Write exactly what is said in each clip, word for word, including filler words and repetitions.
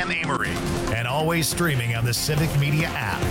Sam Amory, and always streaming on the Civic Media app.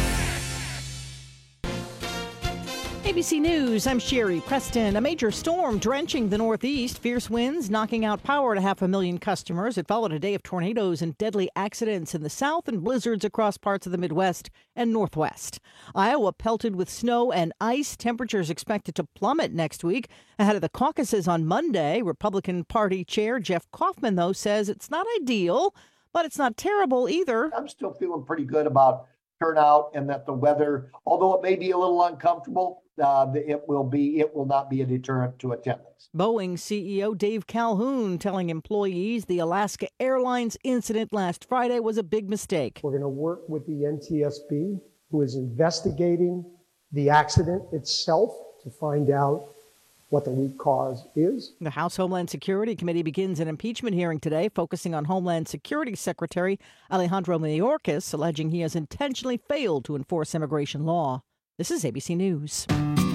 A B C News, I'm Sherry Preston. A major storm drenching the Northeast, fierce winds knocking out power to half a million customers. It followed a day of tornadoes and deadly accidents in the South and blizzards across parts of the Midwest and Northwest. Iowa pelted with snow and ice. Temperatures expected to plummet next week ahead of the caucuses on Monday. Republican Party Chair Jeff Kaufman, though, says it's not ideal, but it's not terrible either. I'm still feeling pretty good about turnout and that the weather, although it may be a little uncomfortable, uh, it will be it will not be a deterrent to attendance. Boeing C E O Dave Calhoun telling employees the Alaska Airlines incident last Friday was a big mistake. We're going to work with the N T S B, who is investigating the accident itself to find out what the root cause is. The House Homeland Security Committee begins an impeachment hearing today, focusing on Homeland Security Secretary Alejandro Mayorkas, alleging he has intentionally failed to enforce immigration law. This is A B C News.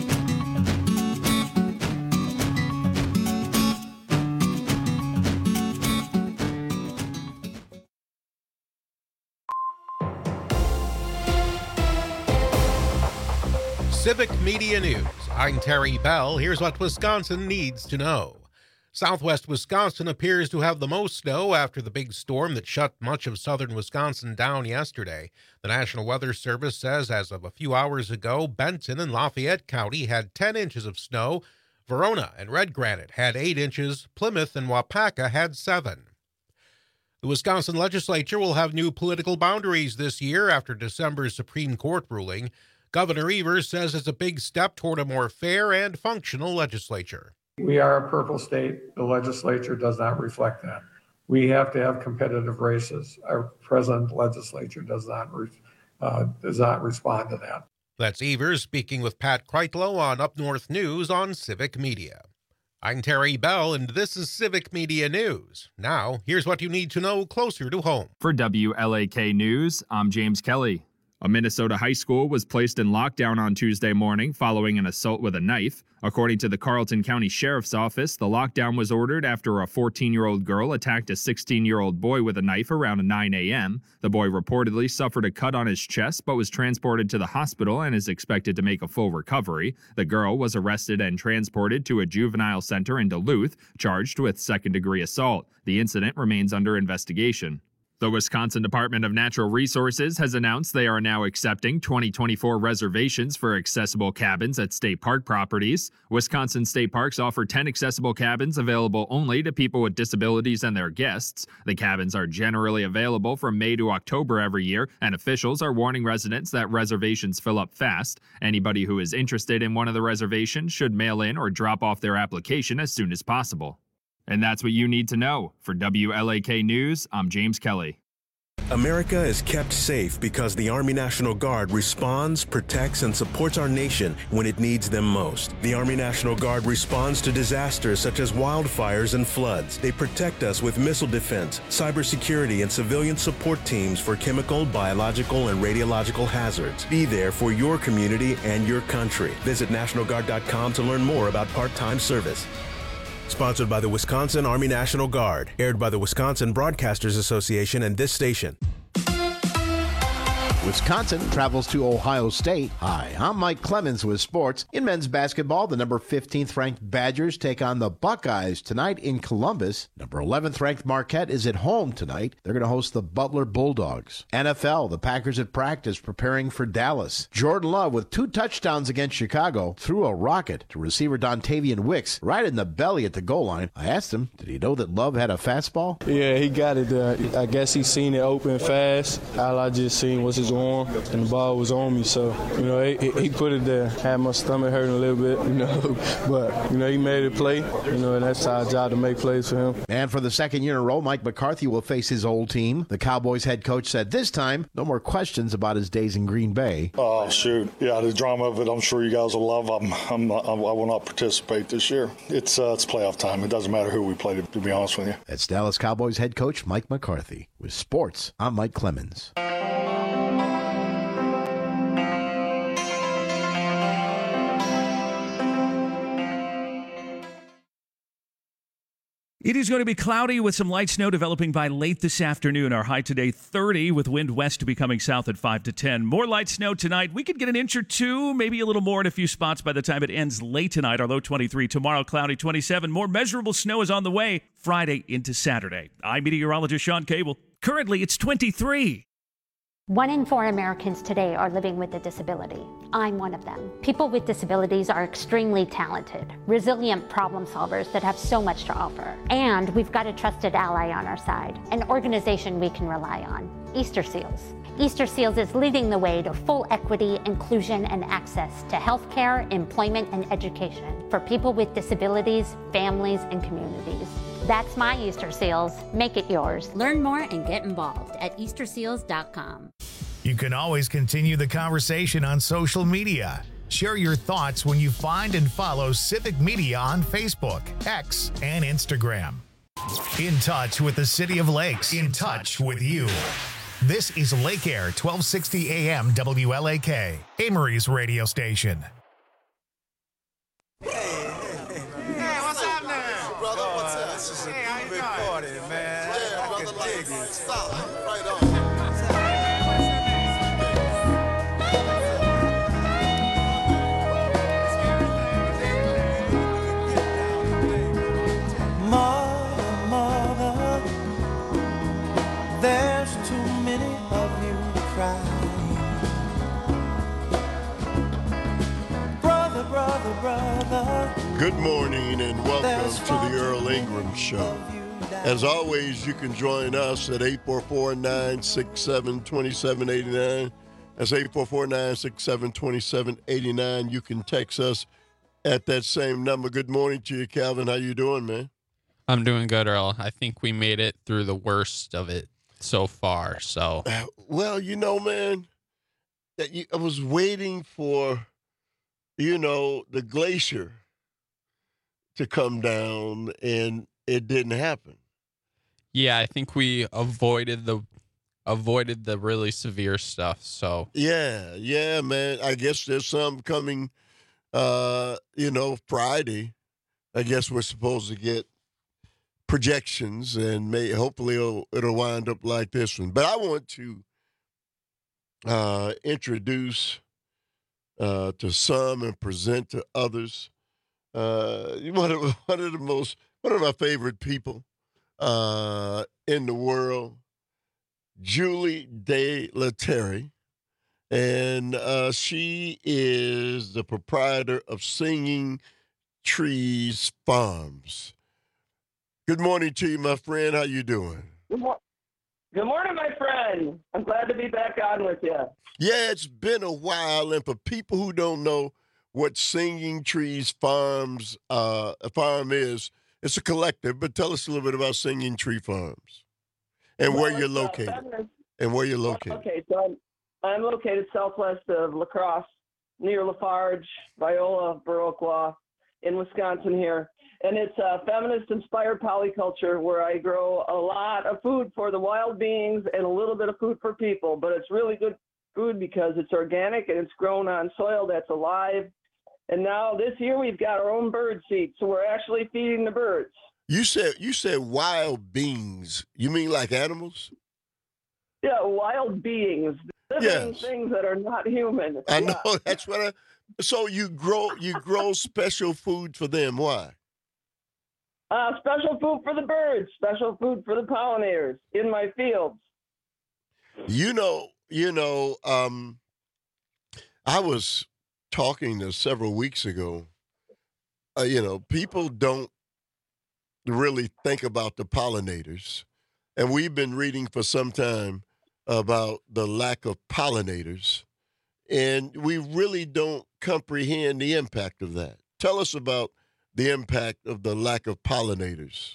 Civic Media News. I'm Terry Bell. Here's what Wisconsin needs to know. Southwest Wisconsin appears to have the most snow after the big storm that shut much of southern Wisconsin down yesterday. The National Weather Service says as of a few hours ago, Benton and Lafayette County had ten inches of snow. Verona and Red Granite had eight inches. Plymouth and Wapaka had seven. The Wisconsin legislature will have new political boundaries this year after December's Supreme Court ruling. Governor Evers says it's a big step toward a more fair and functional legislature. We are a purple state. The legislature does not reflect that. We have to have competitive races. Our present legislature does not re- uh, does not respond to that. That's Evers speaking with Pat Kreitlow on Up North News on Civic Media. I'm Terry Bell, and this is Civic Media News. Now, here's what you need to know closer to home. For W L A K News, I'm James Kelly. A Minnesota high school was placed in lockdown on Tuesday morning following an assault with a knife. According to the Carleton County Sheriff's Office, the lockdown was ordered after a fourteen-year-old girl attacked a sixteen-year-old boy with a knife around nine a.m. The boy reportedly suffered a cut on his chest but was transported to the hospital and is expected to make a full recovery. The girl was arrested and transported to a juvenile center in Duluth, charged with second-degree assault. The incident remains under investigation. The Wisconsin Department of Natural Resources has announced they are now accepting twenty twenty-four reservations for accessible cabins at state park properties. Wisconsin state parks offer ten accessible cabins available only to people with disabilities and their guests. The cabins are generally available from May to October every year, and officials are warning residents that reservations fill up fast. Anybody who is interested in one of the reservations should mail in or drop off their application as soon as possible. And that's what you need to know. For W L A K News, I'm James Kelly. America is kept safe because the Army National Guard responds, protects, and supports our nation when it needs them most. The Army National Guard responds to disasters such as wildfires and floods. They protect us with missile defense, cybersecurity, and civilian support teams for chemical, biological, and radiological hazards. Be there for your community and your country. Visit National Guard dot com to learn more about part-time service. Sponsored by the Wisconsin Army National Guard. Aired by the Wisconsin Broadcasters Association and this station. Wisconsin travels to Ohio State. Hi, I'm Mike Clemens with sports. In men's basketball, the number fifteenth ranked Badgers take on the Buckeyes tonight in Columbus. Number eleventh ranked Marquette is at home tonight. They're going to host the Butler Bulldogs. N F L, the Packers at practice preparing for Dallas. Jordan Love with two touchdowns against Chicago threw a rocket to receiver Dontavian Wicks right in the belly at the goal line. I asked him, did he know that Love had a fastball? Yeah, he got it. Uh, I guess he seen it open fast. All I just seen was his arm, and the ball was on me. So, you know, he, he put it there. Had my stomach hurting a little bit, you know. But, you know, he made it play, you know, and that's our job to make plays for him. And for the second year in a row, Mike McCarthy will face his old team. The Cowboys head coach said this time, no more questions about his days in Green Bay. Oh, shoot. Yeah, the drama of it, I'm sure you guys will love. I'm, I'm, I will not participate this year. It's, uh, it's playoff time. It doesn't matter who we play, to, to be honest with you. That's Dallas Cowboys head coach Mike McCarthy. With sports, I'm Mike Clemens. It is going to be cloudy with some light snow developing by late this afternoon. Our high today, thirty, with wind west becoming south at five to ten. More light snow tonight. We could get an inch or two, maybe a little more in a few spots by the time it ends late tonight. Our low twenty-three. Tomorrow, cloudy twenty-seven. More measurable snow is on the way Friday into Saturday. I'm meteorologist Sean Cable. Currently, it's twenty-three. One in four Americans today are living with a disability. I'm one of them. People with disabilities are extremely talented, resilient problem solvers that have so much to offer. And we've got a trusted ally on our side, an organization we can rely on, Easter Seals. Easter Seals is leading the way to full equity, inclusion, and access to healthcare, employment, and education for people with disabilities, families, and communities. That's my Easter Seals. Make it yours. Learn more and get involved at easter seals dot com. You can always continue the conversation on social media. Share your thoughts when you find and follow Civic Media on Facebook, X, and Instagram. In touch with the City of Lakes. In touch with you. This is Lake Air, twelve sixty A M W L A K, Amory's radio station. Hey, what's up now? Brother, what's up? This is a hey, big party, man. Yeah, I brother, can dig it. Stop. Right on. Mother, mother, there's too many of you crying. Brother, brother, brother. Good morning and welcome to the Earl Ingram Show. As always, you can join us at eight four four, nine six seven, two seven eight nine. That's eight four four, nine six seven, two seven eight nine. You can text us at that same number. Good morning to you, Calvin. How you doing, man? I'm doing good, Earl. I think we made it through the worst of it so far. So, well, you know, man, that you, I was waiting for, you know, the glacier to come down, and it didn't happen. Yeah, I think we avoided the avoided the really severe stuff. So, yeah, yeah, man. I guess there's some coming. Uh, you know, Friday. I guess we're supposed to get projections, and may hopefully it'll, it'll wind up like this one. But I want to uh, introduce uh, to some and present to others uh, one of one of the most one of my favorite people uh, in the world, Julie De La Terre, and uh, she is the proprietor of Singing Trees Farms. Good morning to you, my friend. How you doing? Good, mo- Good morning, my friend. I'm glad to be back on with you. Yeah, it's been a while, and for people who don't know what Singing Trees Farms uh, farm is, it's a collective. But tell us a little bit about Singing Tree Farms and well, where you're uh, located. feminist- and where you're located. Okay, so I'm, I'm located southwest of La Crosse, near Lafarge, Viola, Viroqua, in Wisconsin here. And it's a feminist-inspired polyculture where I grow a lot of food for the wild beings and a little bit of food for people. But it's really good food because it's organic and it's grown on soil that's alive. And now this year we've got our own bird seed, so we're actually feeding the birds. You said you said wild beings. You mean like animals? Yeah, wild beings, living Yes. things that are not human. I Yeah. know that's what I. So you grow you grow special food for them. Why? Uh, special food for the birds, special food for the pollinators in my fields. You know, you know, um, I was talking to several weeks ago. Uh, you know, people don't really think about the pollinators, and we've been reading for some time about the lack of pollinators, and we really don't comprehend the impact of that. Tell us about the impact of the lack of pollinators.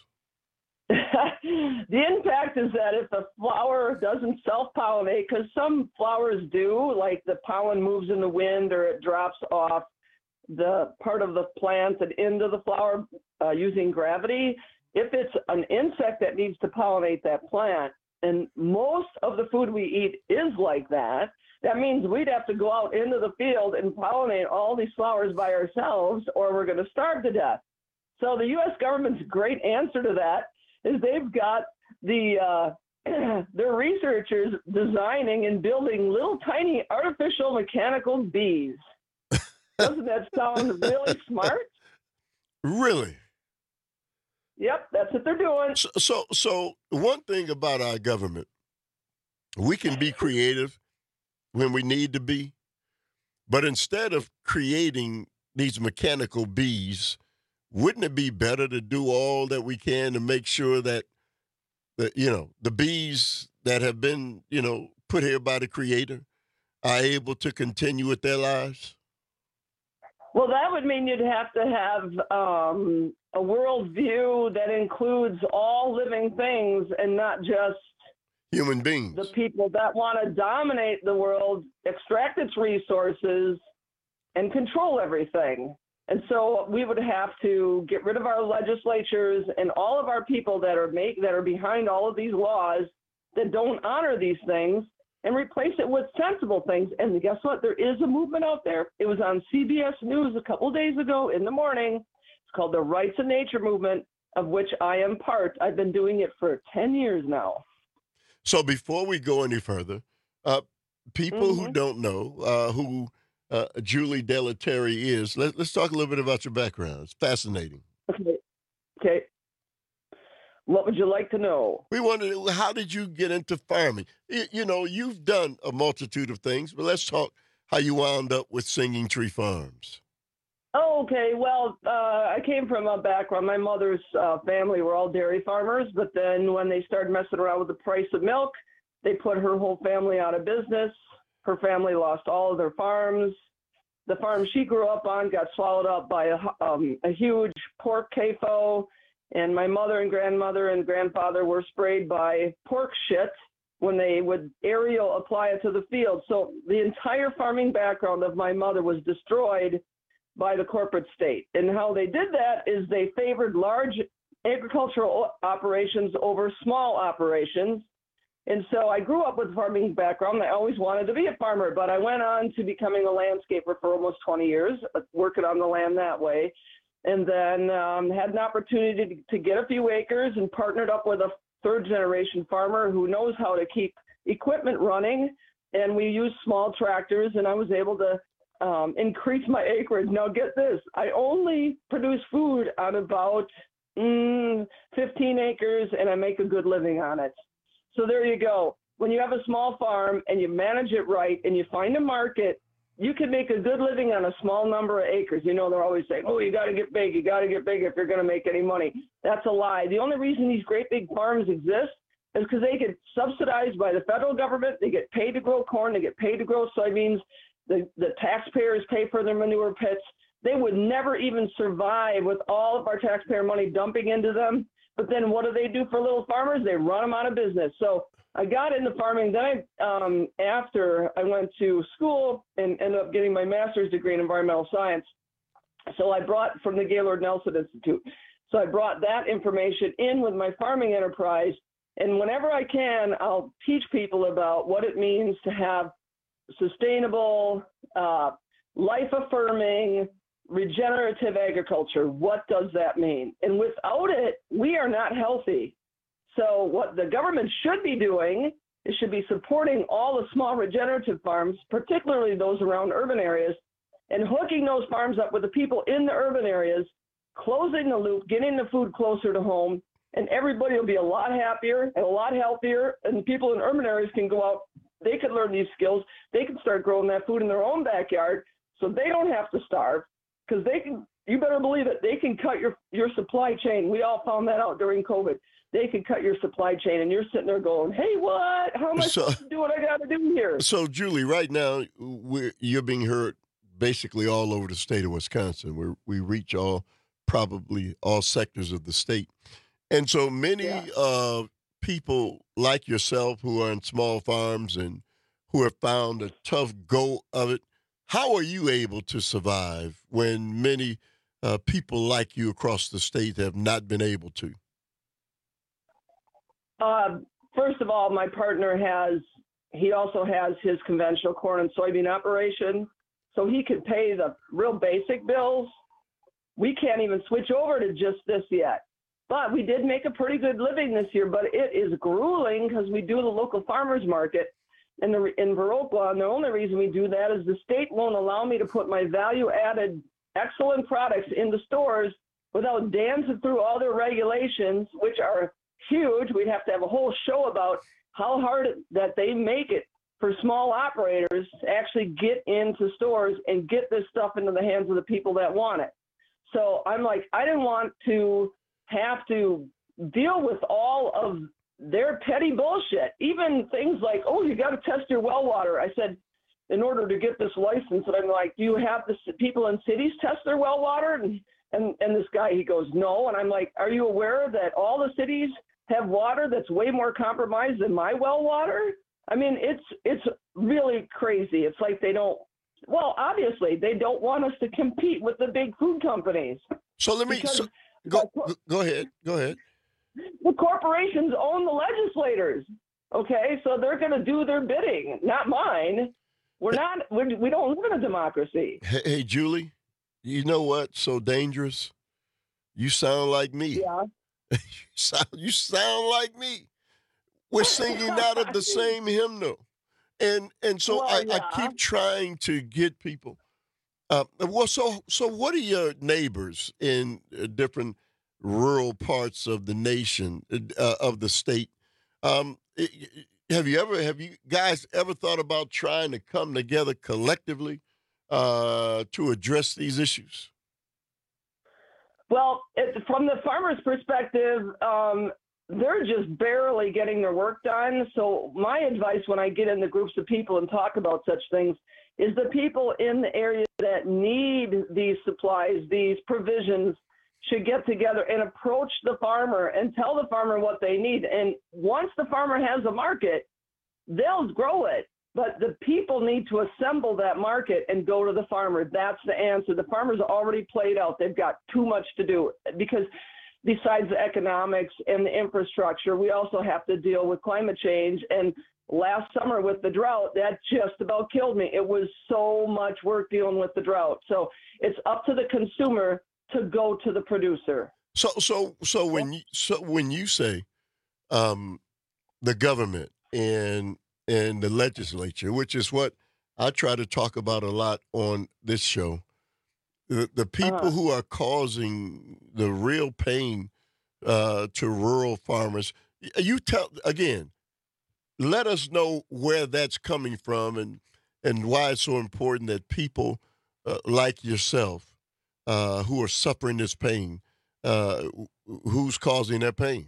The impact is that if the flower doesn't self-pollinate, because some flowers do, like the pollen moves in the wind or it drops off the part of the plant and into the flower uh, using gravity. If it's an insect that needs to pollinate that plant, and most of the food we eat is like that, that means we'd have to go out into the field and pollinate all these flowers by ourselves, or we're going to starve to death. So the U S government's great answer to that is they've got the uh, their researchers designing and building little tiny artificial mechanical bees. Doesn't that sound really smart? Really? Yep, that's what they're doing. So, so, so one thing about our government, we can be creative when we need to be, but instead of creating these mechanical bees, wouldn't it be better to do all that we can to make sure that the, you know, the bees that have been, you know, put here by the Creator are able to continue with their lives? Well, that would mean you'd have to have um, a worldview that includes all living things and not just human beings. The people that want to dominate the world, extract its resources, and control everything. And so we would have to get rid of our legislatures and all of our people that are make that are behind all of these laws that don't honor these things, and replace it with sensible things. And guess what? There is a movement out there. It was on C B S News a couple of days ago in the morning. It's called the Rights of Nature Movement, of which I am part. I've been doing it for ten years now. So before we go any further, uh, people mm-hmm. who don't know uh, who uh, Julie Delaterre is, let, let's talk a little bit about your background. It's fascinating. Okay. Okay. What would you like to know? We wanted, how did you get into farming? You, you know, you've done a multitude of things, but let's talk how you wound up with Singing Tree Farms. Oh, okay. Well, uh, I came from a background. My mother's uh, family were all dairy farmers, but then when they started messing around with the price of milk, they put her whole family out of business. Her family lost all of their farms. The farm she grew up on got swallowed up by a, um, a huge pork C A F O. And my mother and grandmother and grandfather were sprayed by pork shit when they would aerial apply it to the field. So the entire farming background of my mother was destroyed by the corporate state. And how they did that is they favored large agricultural operations over small operations. And so I grew up with a farming background. I always wanted to be a farmer, but I went on to becoming a landscaper for almost twenty years, working on the land that way. And then um, had an opportunity to, to get a few acres and partnered up with a third generation farmer who knows how to keep equipment running. And we used small tractors, and I was able to um, increase my acreage. Now get this, I only produce food on about mm, fifteen acres, and I make a good living on it. So there you go. When you have a small farm and you manage it right and you find a market, you can make a good living on a small number of acres. You know, they're always saying, oh, you got to get big. You got to get big if you're going to make any money. That's a lie. The only reason these great big farms exist is because they get subsidized by the federal government. They get paid to grow corn. They get paid to grow soybeans. The, the taxpayers pay for their manure pits. They would never even survive with all of our taxpayer money dumping into them. But then what do they do for little farmers? They run them out of business. So I got into farming. Then I, um, after I went to school and ended up getting my master's degree in environmental science. So I brought from the Gaylord Nelson Institute. So I brought that information in with my farming enterprise. And whenever I can, I'll teach people about what it means to have sustainable, uh, life-affirming, regenerative agriculture. What does that mean? And without it, we are not healthy. So what the government should be doing is should be supporting all the small regenerative farms, particularly those around urban areas, and hooking those farms up with the people in the urban areas, closing the loop, getting the food closer to home, and everybody will be a lot happier and a lot healthier, and people in urban areas can go out, they can learn these skills, they can start growing that food in their own backyard, so they don't have to starve, because they can, you better believe it, they can cut your, your supply chain. We all found that out during COVID. They can cut your supply chain, and you're sitting there going, hey, what? How am I so, supposed to do what I got to do here? So, Julie, right now, we're, you're being heard basically all over the state of Wisconsin. We're, we reach all, probably all sectors of the state. And so many yeah. uh, people like yourself who are in small farms and who have found a tough go of it, how are you able to survive when many uh, people like you across the state have not been able to? Uh, first of all, my partner has, he also has his conventional corn and soybean operation, so he could pay the real basic bills. we can't even switch over to just this yet. But we did make a pretty good living this year, but it is grueling because we do the local farmers market in, the, in Viroqua, and the only reason we do that is the state won't allow me to put my value-added excellent products into stores without dancing through all their regulations, which are huge. We'd have to have a whole show about how hard that they make it for small operators to actually get into stores and get this stuff into the hands of the people that want it. So I'm like, I didn't want to have to deal with all of their petty bullshit. Even things like, oh, you got to test your well water. I said, in order to get this license, and I'm like, do you have the people in cities test their well water? And, and, and this guy, he goes, no. And I'm like, are you aware that all the cities have water that's way more compromised than my well water? I mean, it's it's really crazy. It's like they don't, well, obviously, they don't want us to compete with the big food companies. So let me, so, go, go ahead, go ahead. The corporations own the legislators, okay? So they're going to do their bidding, not mine. We're not, we're, we don't live in a democracy. Hey, hey, Julie, you know what's so dangerous? You sound like me. Yeah. you, sound, you sound like me. We're singing out of the same hymnal. And and so well, I, yeah. I keep trying to get people. Uh, well, so so what are your neighbors in uh, different rural parts of the nation, uh, of the state? Um, have you ever, have you guys ever thought about trying to come together collectively uh, to address these issues? Well, it, from the farmer's perspective, um, they're just barely getting their work done. So my advice when I get in the groups of people and talk about such things is the people in the area that need these supplies, these provisions, should get together and approach the farmer and tell the farmer what they need. And once the farmer has a market, they'll grow it. But the people need to assemble that market and go to the farmer. That's the answer. The farmer's already played out. They've got too much to do because besides the economics and the infrastructure, we also have to deal with climate change. And last summer with the drought, that just about killed me. It was so much work dealing with the drought. So it's up to the consumer to go to the producer. So, so, so when you, so when you say um, the government and and the legislature, which is what I try to talk about a lot on this show, the, the people uh-huh. who are causing the real pain uh, to rural farmers, you tell again, let us know where that's coming from and and why it's so important that people uh, like yourself uh, who are suffering this pain, uh, who's causing that pain.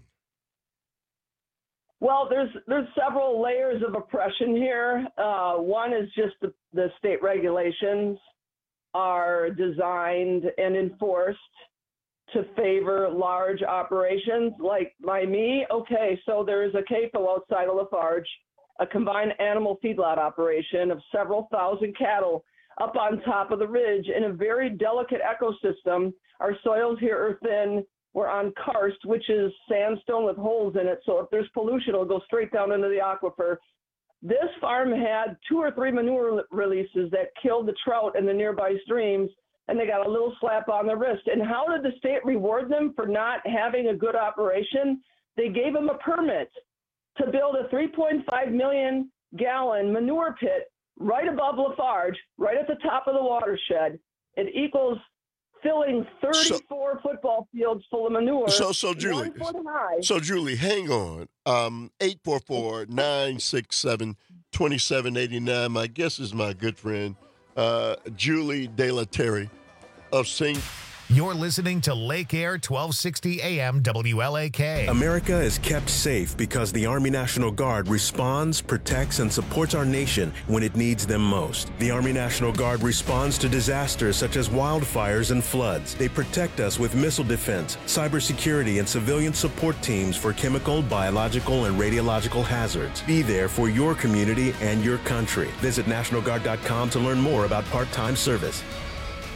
Well, there's there's several layers of oppression here. Uh, one is just the, the state regulations are designed and enforced to favor large operations like by me. Okay, so there's a C A F O outside of Lafarge, a combined animal feedlot operation of several thousand cattle up on top of the ridge in a very delicate ecosystem. Our soils here are thin. We're on karst, which is sandstone with holes in it. So if there's pollution, it'll go straight down into the aquifer. This farm had two or three manure releases that killed the trout in the nearby streams, and they got a little slap on the wrist. And how did the state reward them for not having a good operation? They gave them a permit to build a three point five million gallon manure pit right above Lafarge, right at the top of the watershed. It equals filling thirty-four so, football fields full of manure. So, so Julie, so Julie, hang on. Um, eight four four, nine six seven, two seven eight nine. My guest is my good friend, uh, Julie De La Terre of Saint You're listening to Lake Air twelve sixty A M W L A K. America is kept safe because the Army National Guard responds, protects, and supports our nation when it needs them most. The Army National Guard responds to disasters such as wildfires and floods. They protect us with missile defense, cybersecurity, and civilian support teams for chemical, biological, and radiological hazards. Be there for your community and your country. Visit National Guard dot com to learn more about part-time service.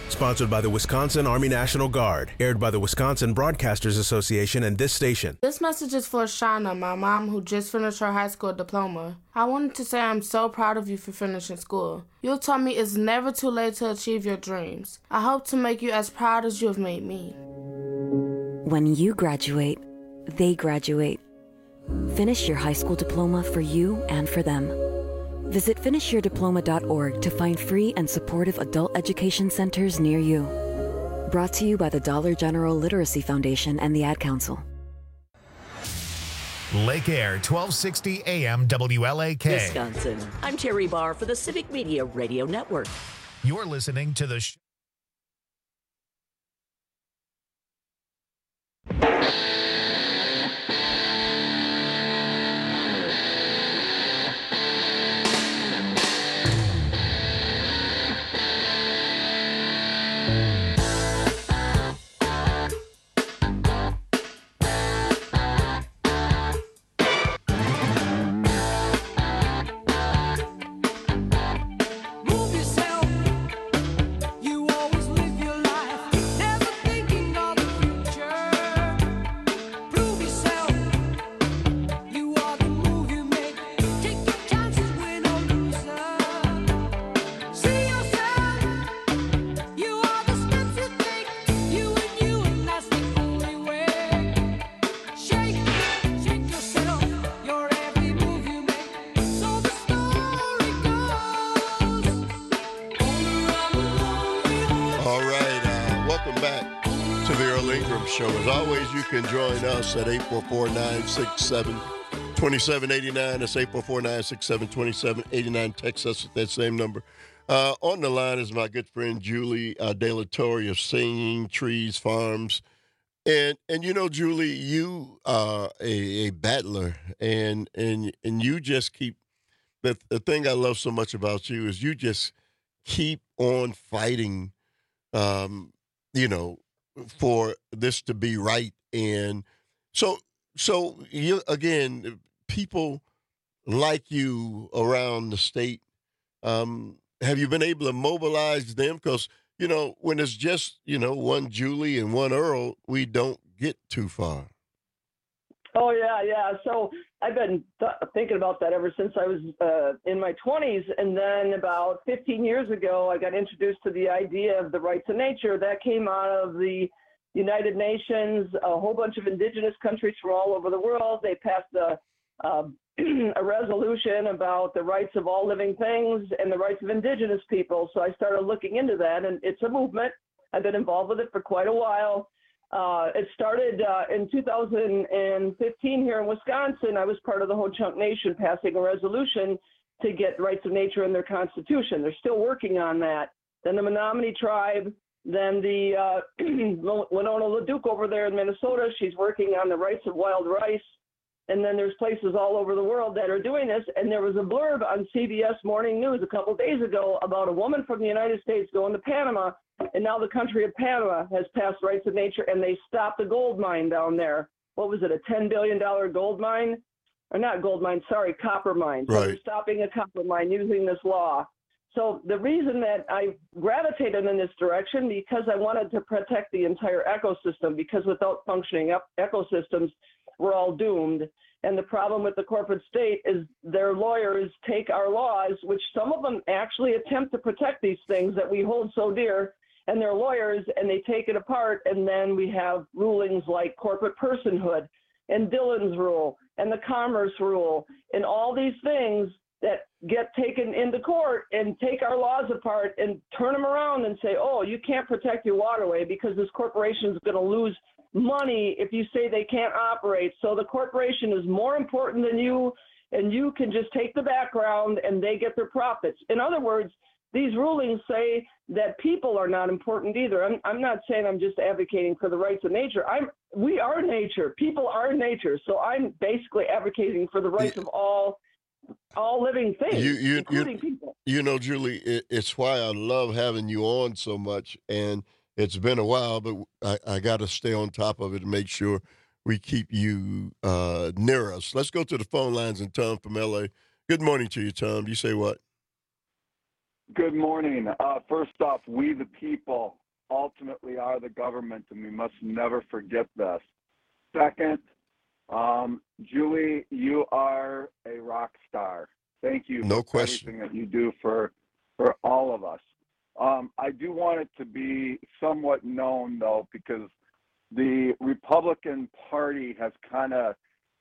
Sponsored by the Wisconsin Army National Guard. Aired by the Wisconsin Broadcasters Association and this station. This message is for Shauna, my mom, who just finished her high school diploma. I wanted to say I'm so proud of you for finishing school. You taught me it's never too late to achieve your dreams. I hope to make you as proud as you have made me. When you graduate, they graduate. Finish your high school diploma for you and for them. Visit finish your diploma dot org to find free and supportive adult education centers near you. Brought to you by the Dollar General Literacy Foundation and the Ad Council. Lake Air, twelve sixty A M W L A K. Wisconsin. I'm Terry Barr for the Civic Media Radio Network. You're listening to the show. Show. As always, you can join us at eight four four, nine six seven, two seven eight nine. That's eight four four, nine six seven, two seven eight nine. Text us at that same number. Uh, on the line is my good friend Julie uh, De La Torre of Singing Trees Farms. And, and you know, Julie, you are a, a battler, and, and, and you just keep, the, the thing I love so much about you is you just keep on fighting, um, you know, for this to be right. And so, so you, again, people like you around the state, um, have you been able to mobilize them? Because, you know, when it's just, you know, one Julie and one Earl, we don't get too far. Oh, yeah, yeah. So I've been th- thinking about that ever since I was uh, in my twenties. And then about fifteen years ago, I got introduced to the idea of the rights of nature. That came out of the United Nations, a whole bunch of indigenous countries from all over the world. They passed a, uh, a resolution about the rights of all living things and the rights of indigenous people. So I started looking into that, and it's a movement. I've been involved with it for quite a while. Uh, it started uh, in two thousand fifteen here in Wisconsin. I was part of the Ho-Chunk Nation passing a resolution to get rights of nature in their constitution. They're still working on that. Then the Menominee tribe, then the uh, Winona LaDuke over there in Minnesota, she's working on the rights of wild rice. And then there's places all over the world that are doing this. And there was a blurb on C B S Morning News a couple days ago about a woman from the United States going to Panama. And now the country of Panama has passed rights of nature, and they stopped a gold mine down there. What was it, a ten billion dollars gold mine? Or not gold mine, sorry, copper mine. So right. They're stopping a copper mine using this law. So the reason that I gravitated in this direction, because I wanted to protect the entire ecosystem, because without functioning ecosystems, we're all doomed. And the problem with the corporate state is their lawyers take our laws, which some of them actually attempt to protect these things that we hold so dear, and they're lawyers, and they take it apart, and then we have rulings like corporate personhood and Dillon's rule and the commerce rule and all these things that get taken into court and take our laws apart and turn them around and say, oh, you can't protect your waterway because this corporation is going to lose money if you say they can't operate. So the corporation is more important than you, and you can just take the background and they get their profits. In other words, these rulings say that people are not important either. I'm, I'm not saying I'm just advocating for the rights of nature. I'm, we are nature. People are nature. So I'm basically advocating for the rights of all all living things, you, you, including you, people. You know, Julie, it, it's why I love having you on so much. And it's been a while, but I, I got to stay on top of it and make sure we keep you uh, near us. Let's go to the phone lines and Tom from L A. Good morning to you, Tom. You say what? Good morning. Uh, first off, we the people ultimately are the government, and we must never forget this. Second, um, Julie, you are a rock star. Thank you No for question. everything that you do for for all of us. Um, I do want it to be somewhat known, though, because the Republican Party has kind of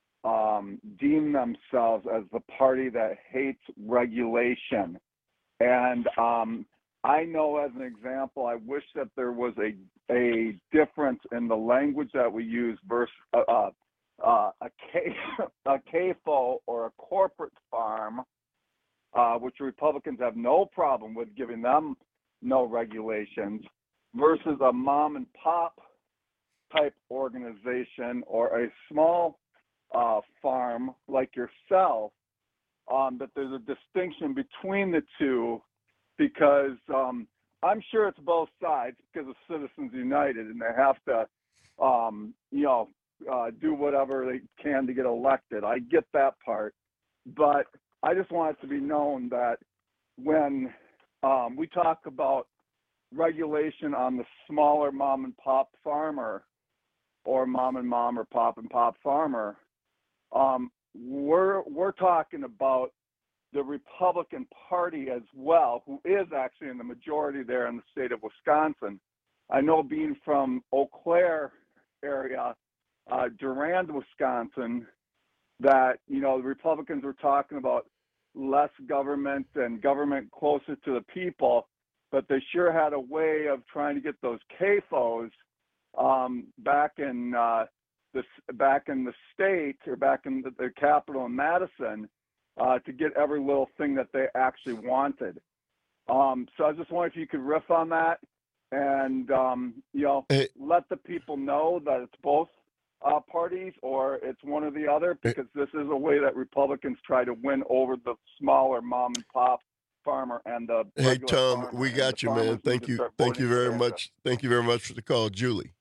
um, deemed themselves as the party that hates regulation. And um, I know, as an example, I wish that there was a a difference in the language that we use versus uh, uh, uh, a K a C A F O or a corporate farm, uh, which Republicans have no problem with giving them no regulations, versus a mom and pop type organization or a small uh, farm like yourself. Um, that there's a distinction between the two, because um, I'm sure it's both sides because of Citizens United, and they have to, um, you know, uh, do whatever they can to get elected. I get that part, but I just want it to be known that when um, we talk about regulation on the smaller mom and pop farmer or mom and mom or pop and pop farmer, um, we're we're talking about the Republican Party as well, who is actually in the majority there in the state of Wisconsin. I know, being from Eau Claire area, uh, Durand, Wisconsin, that, you know, the Republicans were talking about less government and government closer to the people, but they sure had a way of trying to get those C A F Os um, back in uh, the back in the state, or back in the, the capital in Madison, uh, to get every little thing that they actually wanted. Um, so I just wondered if you could riff on that, and um, you know, Hey. let the people know that it's both uh, parties, or it's one or the other, because this is a way that Republicans try to win over the smaller mom and pop farmer and the Hey, regular Tom, farmer, we and got the you, man. farmers need Thank to you. start Thank you voting very together. much. Thank you very much for the call, Julie.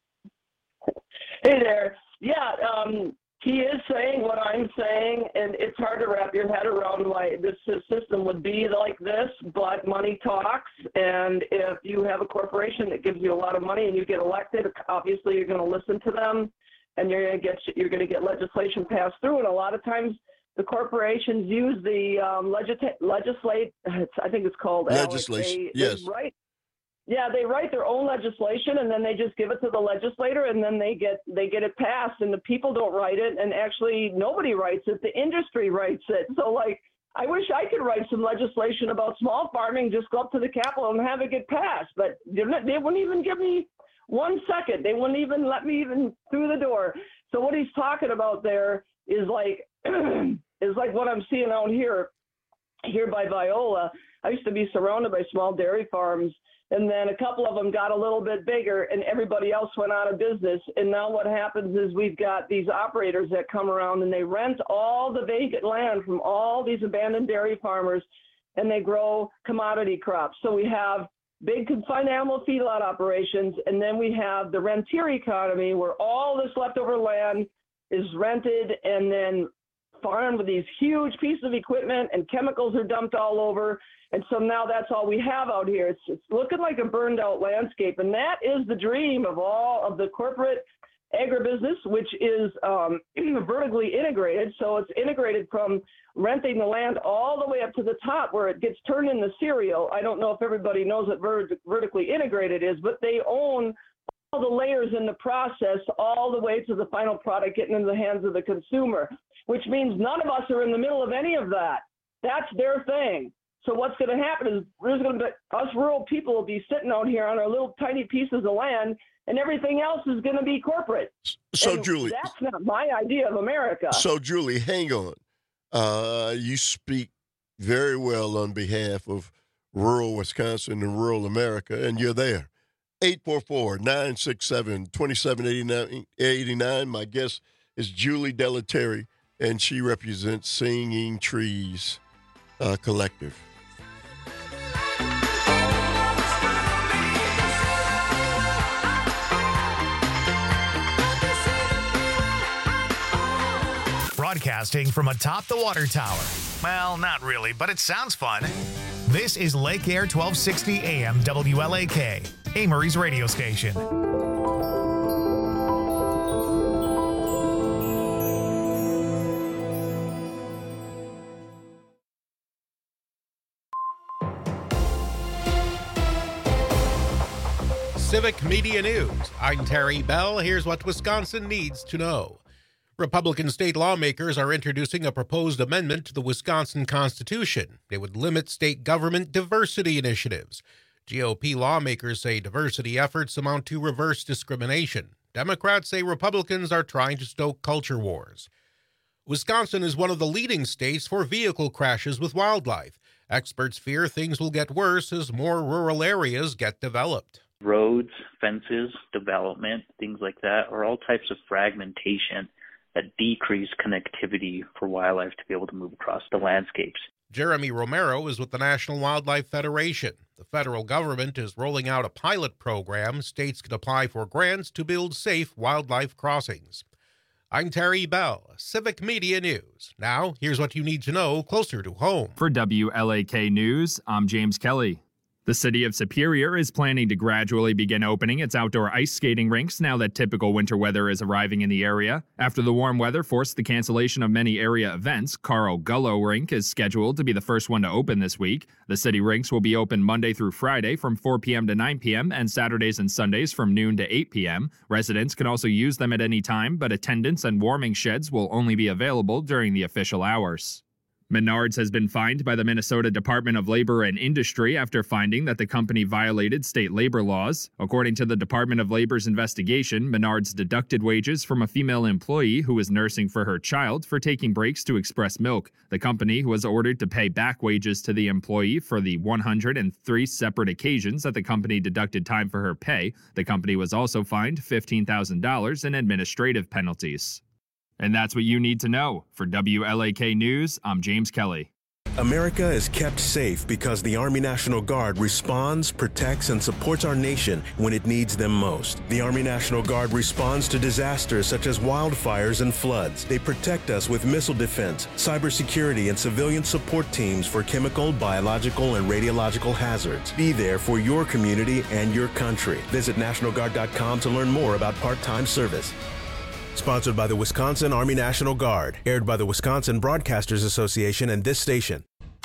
Hey there. Yeah, um, he is saying what I'm saying, and it's hard to wrap your head around why this system would be like this, but money talks, and if you have a corporation that gives you a lot of money and you get elected, obviously you're going to listen to them, and you're going to get you're going to get legislation passed through, and a lot of times the corporations use the um, legis- legislate, it's, I think it's called Legislation, Alex. They, yes. They write, yeah, they write their own legislation, and then they just give it to the legislator, and then they get they get it passed, and the people don't write it, and actually nobody writes it. The industry writes it. So, like, I wish I could write some legislation about small farming, just go up to the Capitol and have it get passed, but they wouldn't even give me one second. They wouldn't even let me even through the door. So what he's talking about there is like is like what I'm seeing out here, here by Viola. I used to be surrounded by small dairy farms, and then a couple of them got a little bit bigger, and everybody else went out of business. And now what happens is we've got these operators that come around, and they rent all the vacant land from all these abandoned dairy farmers, and they grow commodity crops. So we have big confined animal feedlot operations, and then we have the rentier economy, where all this leftover land is rented and then farmed with these huge pieces of equipment, and chemicals are dumped all over. And so now that's all we have out here. It's, it's looking like a burned out landscape. And that is the dream of all of the corporate agribusiness, which is um, vertically integrated. So it's integrated from renting the land all the way up to the top where it gets turned into cereal. I don't know if everybody knows what vert- vertically integrated is, but they own all the layers in the process all the way to the final product getting into the hands of the consumer, which means none of us are in the middle of any of that. That's their thing. So what's going to happen is there's going to be, us rural people will be sitting out here on our little tiny pieces of land, and everything else is going to be corporate. So, And Julie. that's not my idea of America. So, Julie, hang on. Uh, you speak very well on behalf of rural Wisconsin and rural America, and you're there. eight four four, nine six seven, two seven eight nine. My guest is Julie Delaterre, and she represents Singing Trees uh, Collective. Broadcasting from atop the water tower. Well, not really, but it sounds fun. This is Lake Air twelve sixty A M W L A K, Amory's radio station. Civic Media News. I'm Terry Bell. Here's what Wisconsin needs to know. Republican state lawmakers are introducing a proposed amendment to the Wisconsin Constitution. It would limit state government diversity initiatives. G O P lawmakers say diversity efforts amount to reverse discrimination. Democrats say Republicans are trying to stoke culture wars. Wisconsin is one of the leading states for vehicle crashes with wildlife. Experts fear things will get worse as more rural areas get developed. Roads, fences, development, things like that are all types of fragmentation that decrease connectivity for wildlife to be able to move across the landscapes. Jeremy Romero is with the National Wildlife Federation. The federal government is rolling out a pilot program. States can apply for grants to build safe wildlife crossings. I'm Terry Bell, Civic Media News. Now, here's what you need to know closer to home. For W L A K News, I'm James Kelly. The city of Superior is planning to gradually begin opening its outdoor ice skating rinks now that typical winter weather is arriving in the area. After the warm weather forced the cancellation of many area events, Carl Gullo Rink is scheduled to be the first one to open this week. The city rinks will be open Monday through Friday from four p.m. to nine p.m. and Saturdays and Sundays from noon to eight p.m. Residents can also use them at any time, but attendance and warming sheds will only be available during the official hours. Menards has been fined by the Minnesota Department of Labor and Industry after finding that the company violated state labor laws. According to the Department of Labor's investigation, Menards deducted wages from a female employee who was nursing for her child for taking breaks to express milk. The company was ordered to pay back wages to the employee for the one hundred three separate occasions that the company deducted time for her pay. The company was also fined fifteen thousand dollars in administrative penalties. And that's what you need to know. For W L A K News, I'm James Kelly. America is kept safe because the Army National Guard responds, protects, and supports our nation when it needs them most. The Army National Guard responds to disasters such as wildfires and floods. They protect us with missile defense, cybersecurity, and civilian support teams for chemical, biological, and radiological hazards. Be there for your community and your country. Visit National Guard dot com to learn more about part-time service. Sponsored by the Wisconsin Army National Guard. Aired by the Wisconsin Broadcasters Association and this station.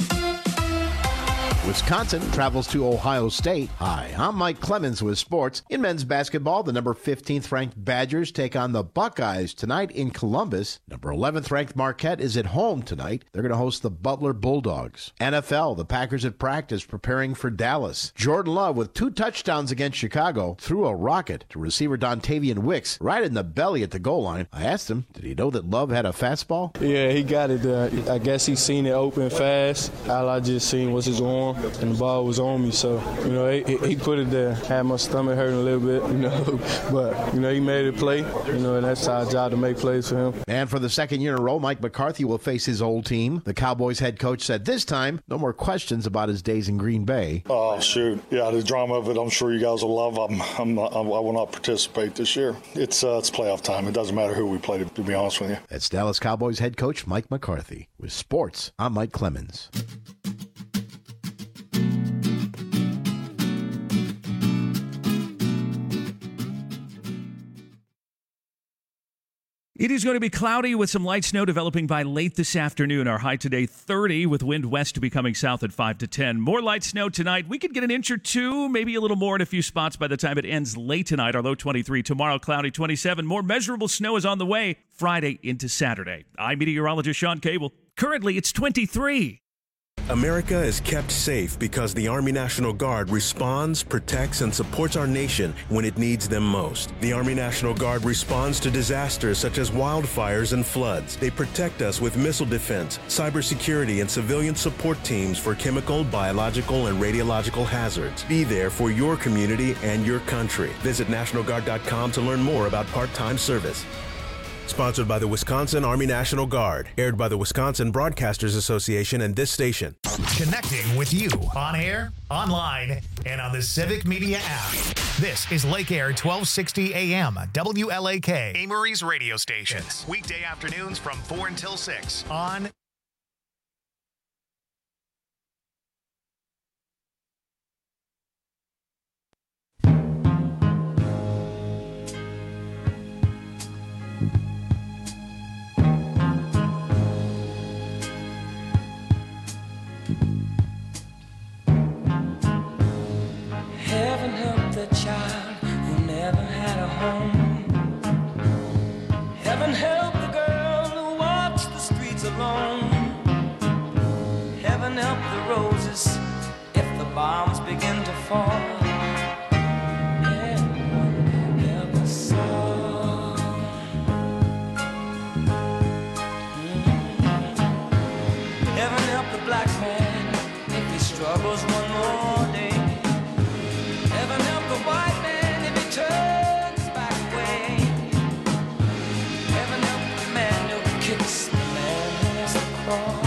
Wisconsin travels to Ohio State. Hi, I'm Mike Clemens with sports. In men's basketball, the number fifteenth ranked Badgers take on the Buckeyes tonight in Columbus. Number eleventh ranked Marquette is at home tonight. They're going to host the Butler Bulldogs. N F L, the Packers at practice preparing for Dallas. Jordan Love with two touchdowns against Chicago threw a rocket to receiver Dontavian Wicks right in the belly at the goal line. I asked him, did he know that Love had a fastball? Yeah, he got it. Uh, I guess he seen it open fast. All I just seen was his arm, and the ball was on me. So, you know, he, he put it there. Had my stomach hurting a little bit, you know. But, you know, he made it play, you know, and that's our job to make plays for him. And for the second year in a row, Mike McCarthy will face his old team. The Cowboys head coach said this time, no more questions about his days in Green Bay. Oh, shoot. Yeah, the drama of it, I'm sure you guys will love. I'm, I'm not, I will not participate this year. It's, uh, it's playoff time. It doesn't matter who we play, to, to be honest with you. That's Dallas Cowboys head coach Mike McCarthy. With sports, I'm Mike Clemens. It is going to be cloudy with some light snow developing by late this afternoon. Our high today, thirty, with wind west becoming south at five to ten. More light snow tonight. We could get an inch or two, maybe a little more in a few spots by the time it ends late tonight. Our low twenty-three. Tomorrow, cloudy twenty-seven. More measurable snow is on the way Friday into Saturday. I'm meteorologist Sean Cable. Currently, it's twenty-three. America is kept safe because the Army National Guard responds, protects, and supports our nation when it needs them most. The Army National Guard responds to disasters such as wildfires and floods. They protect us with missile defense, cybersecurity, and civilian support teams for chemical, biological, and radiological hazards. Be there for your community and your country. Visit National Guard dot com to learn more about part-time service. Sponsored by the Wisconsin Army National Guard. Aired by the Wisconsin Broadcasters Association and this station. Connecting with you on air, online, and on the Civic Media app. This is Lake Air twelve sixty A M, W L A K, Amory's radio station. Weekday afternoons from four until six on Heaven help the child who never had a home. Heaven help the girl who walks the streets alone. Heaven help the roses if the bombs begin to fall. Heaven help us all. Mm-hmm. Heaven help the black man if he struggles one more day. Heaven help the white man if he turns back away. Heaven help the man who kicks the man who has to crawl.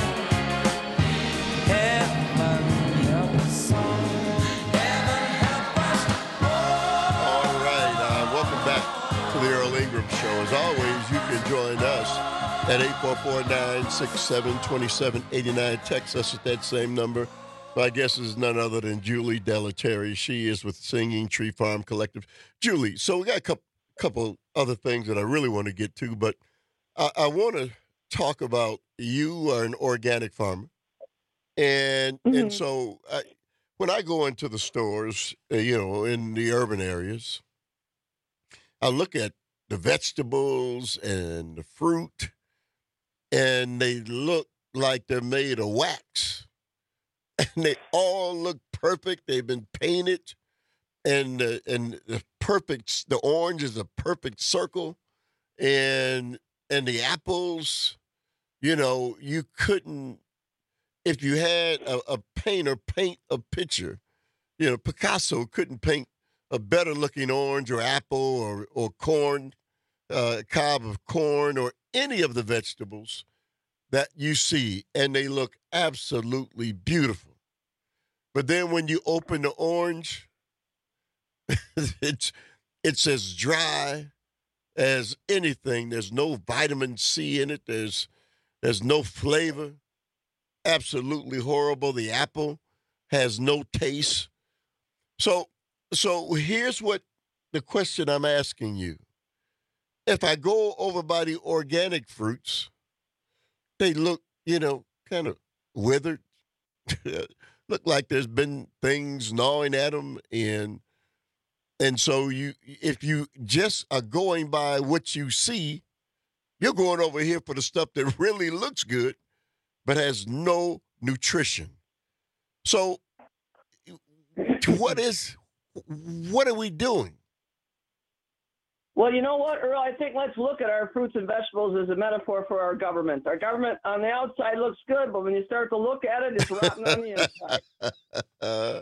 Heaven help us all. Heaven help us all. All right, uh, welcome back to the Earl Ingram Show. As always, you can join us at eight four four, nine six seven, two seven eight nine. Text us at that same number. My guest is none other than Julie Delateri. She is with Singing Tree Farm Collective. Julie, so we got a couple, couple other things that I really want to get to, but I, I want to talk about you are an organic farmer. And Mm-hmm. and so I, when I go into the stores, uh, you know, in the urban areas, I look at the vegetables and the fruit, and they look like they're made of wax. And they all look perfect. They've been painted, and uh, and the perfect. The orange is a perfect circle, and and the apples, you know, you couldn't. If you had a, a painter paint a picture, you know, Picasso couldn't paint a better looking orange or apple or or corn, uh, cob of corn or any of the vegetables that you see, and they look absolutely beautiful. But then when you open the orange, it's it's as dry as anything. There's no vitamin C in it. There's there's no flavor. Absolutely horrible. The apple has no taste. So so here's what the question I'm asking you. If I go over by the organic fruits, they look, you know, kind of withered. Look like there's been things gnawing at them, and and so you, if you just are going by what you see, you're going over here for the stuff that really looks good, but has no nutrition. So, what is, what are we doing? Well, you know what, Earl? I think let's look at our fruits and vegetables as a metaphor for our government. Our government on the outside looks good, but when you start to look at it, it's rotten on the inside.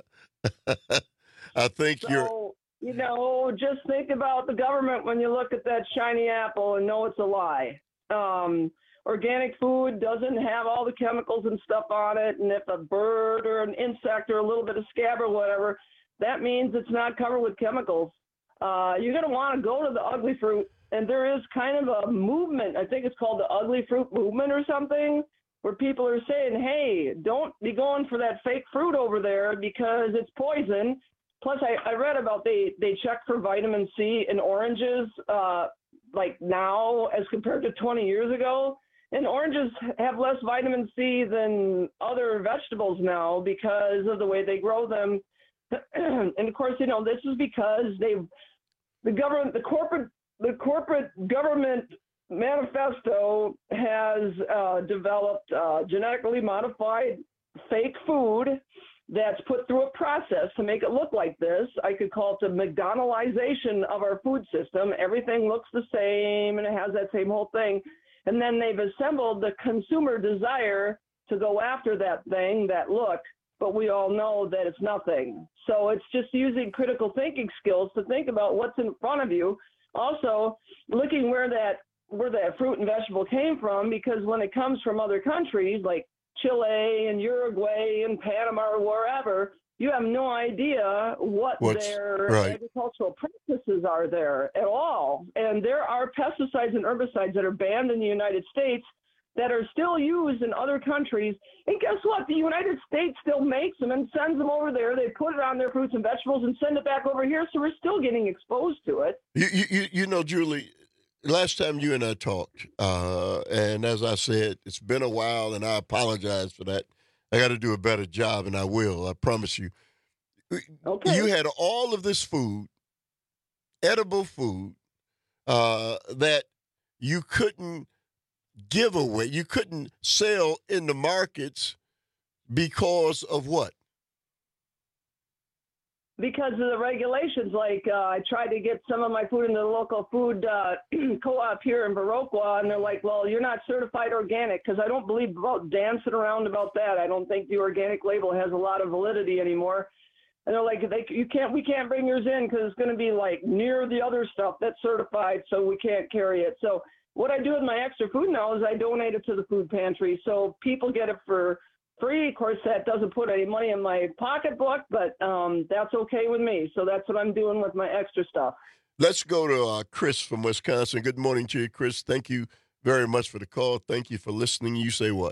I think so, you're... you know, just think about the government when you look at that shiny apple and know it's a lie. Um, organic food doesn't have all the chemicals and stuff on it, and if a bird or an insect or a little bit of scab or whatever, that means it's not covered with chemicals. Uh, you're going to want to go to the ugly fruit, and there is kind of a movement. I think it's called the ugly fruit movement or something, where people are saying, hey, don't be going for that fake fruit over there because it's poison. Plus, I, I read about they, they check for vitamin C in oranges uh, like now as compared to twenty years ago. And oranges have less vitamin C than other vegetables now because of the way they grow them. And of course, you know, this is because they've the government, the corporate, the corporate government manifesto has uh, developed uh, genetically modified fake food that's put through a process to make it look like this. I could call it the McDonaldization of our food system. Everything looks the same, and it has that same whole thing. And then they've assembled the consumer desire to go after that thing, that look. But we all know that it's nothing. So it's just using critical thinking skills to think about what's in front of you. Also, looking where that where that fruit and vegetable came from, because when it comes from other countries like Chile and Uruguay and Panama or wherever, you have no idea what What's, their right. agricultural practices are there at all. And there are pesticides and herbicides that are banned in the United States that are still used in other countries. And guess what? The United States still makes them and sends them over there. They put it on their fruits and vegetables and send it back over here, so we're still getting exposed to it. You, you, you know, Julie, last time you and I talked, uh, and as I said, it's been a while, and I apologize for that. I got to do a better job, and I will. I promise you. Okay. You had all of this food, edible food, uh, that you couldn't give away. You couldn't sell in the markets because of what? Because of the regulations. Like uh, I tried to get some of my food into the local food uh, co-op here in Viroqua, and they're like, well, you're not certified organic, because I don't believe about dancing around about that. I don't think the organic label has a lot of validity anymore. And they're like, they, you can't, we can't bring yours in because it's going to be like near the other stuff that's certified, so we can't carry it. So what I do with my extra food now is I donate it to the food pantry, so people get it for free. Of course, that doesn't put any money in my pocketbook, but um, that's okay with me. So that's what I'm doing with my extra stuff. Let's go to uh, Chris from Wisconsin. Good morning to you, Chris. Thank you very much for the call. Thank you for listening. You say what?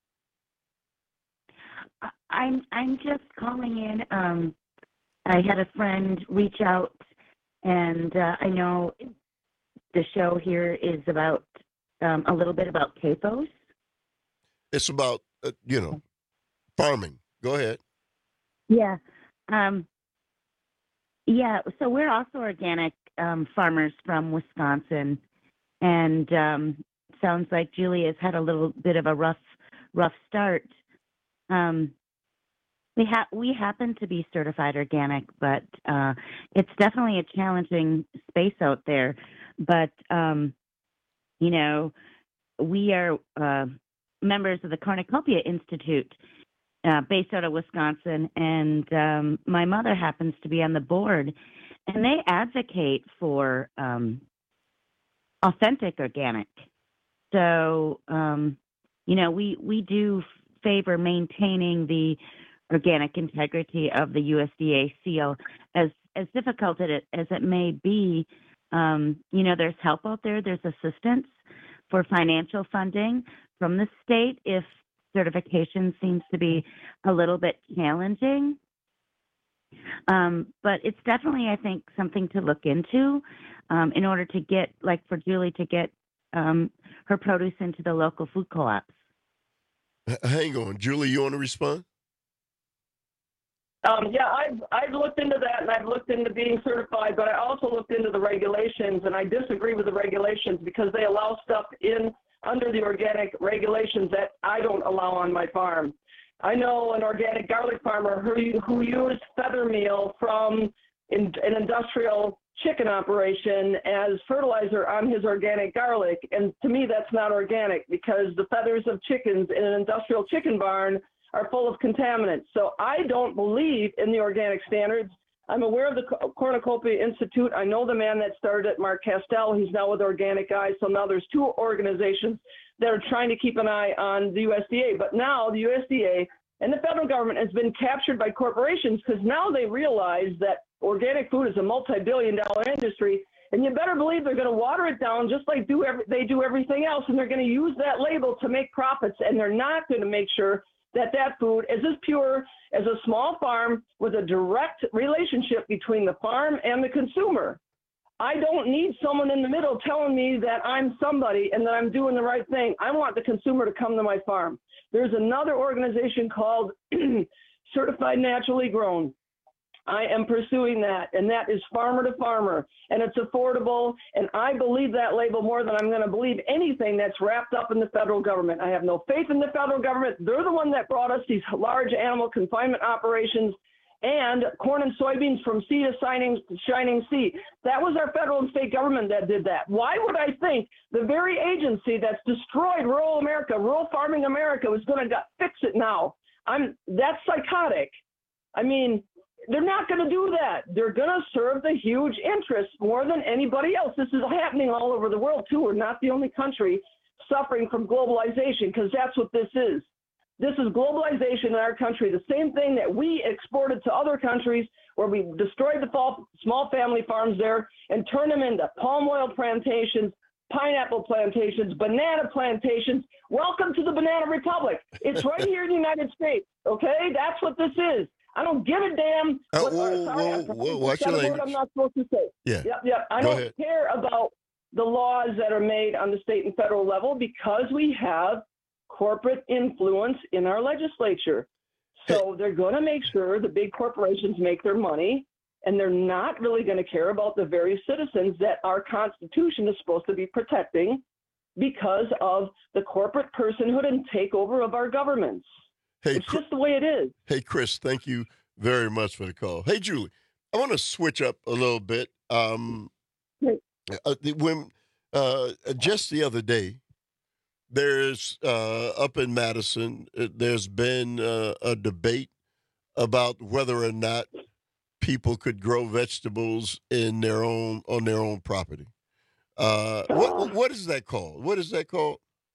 I'm I'm just calling in. Um, I had a friend reach out, and uh, I know the show here is about um, a little bit about C A F O S. It's about, uh, you know, farming. Go ahead. Yeah. Um, yeah, so we're also organic um, farmers from Wisconsin, and um, sounds like Julia's had a little bit of a rough, rough start. Um, we ha- we happen to be certified organic, but uh, it's definitely a challenging space out there. But, um, you know, we are uh, members of the Cornucopia Institute, uh, based out of Wisconsin, and um, my mother happens to be on the board, and they advocate for um, authentic organic. So, um, you know, we, we do favor maintaining the organic integrity of the U S D A seal. As as difficult it, as it may be, um, you know, there's help out there. There's assistance for financial funding from the state if certification seems to be a little bit challenging. Um, but it's definitely, I think, something to look into um, in order to get, like for Julie, to get um, her produce into the local food co-ops. Hang on. Julie, you want to respond? Um, yeah, I've, I've looked into that, and I've looked into being certified, but I also looked into the regulations, and I disagree with the regulations because they allow stuff in under the organic regulations that I don't allow on my farm. I know an organic garlic farmer who, who used feather meal from in, an industrial chicken operation as fertilizer on his organic garlic, and to me that's not organic because the feathers of chickens in an industrial chicken barn are full of contaminants. So I don't believe in the organic standards. I'm aware of the Cornucopia Institute. I know the man that started it, Mark Castell. He's now with Organic Eye. So now there's two organizations that are trying to keep an eye on the U S D A. But now the U S D A and the federal government has been captured by corporations because now they realize that organic food is a multi-billion dollar industry. And you better believe they're going to water it down just like do every, they do everything else. And they're going to use that label to make profits. And they're not going to make sure that that food is as pure as a small farm with a direct relationship between the farm and the consumer. I don't need someone in the middle telling me that I'm somebody and that I'm doing the right thing. I want the consumer to come to my farm. There's another organization called Certified Naturally Grown. I am pursuing that, and that is farmer to farmer, and it's affordable, and I believe that label more than I'm going to believe anything that's wrapped up in the federal government. I have no faith in the federal government. They're the one that brought us these large animal confinement operations and corn and soybeans from sea to shining, shining sea. That was our federal and state government that did that. Why would I think the very agency that's destroyed rural America, rural farming America, was going to fix it now? I'm that's psychotic. I mean, they're not going to do that. They're going to serve the huge interests more than anybody else. This is happening all over the world, too. We're not the only country suffering from globalization because that's what this is. This is globalization in our country, the same thing that we exported to other countries where we destroyed the small family farms there and turned them into palm oil plantations, pineapple plantations, banana plantations. Welcome to the Banana Republic. It's right here in the United States, okay? That's what this is. I don't give a damn. Uh, what, whoa, uh, sorry, whoa, I'm whoa, watch your language. I'm not supposed to say. Yeah. Yep, yep. I Go don't ahead. care about the laws that are made on the state and federal level because we have corporate influence in our legislature. So they're going to make sure the big corporations make their money, and they're not really going to care about the very citizens that our Constitution is supposed to be protecting because of the corporate personhood and takeover of our governments. Hey, it's just the way it is. Hey, Chris, thank you very much for the call. Hey, Julie, I want to switch up a little bit. Um, uh, when uh, just the other day, there's uh, up in Madison, uh, there's been uh, a debate about whether or not people could grow vegetables in their own on their own property. Uh, what what is that called? What is that called?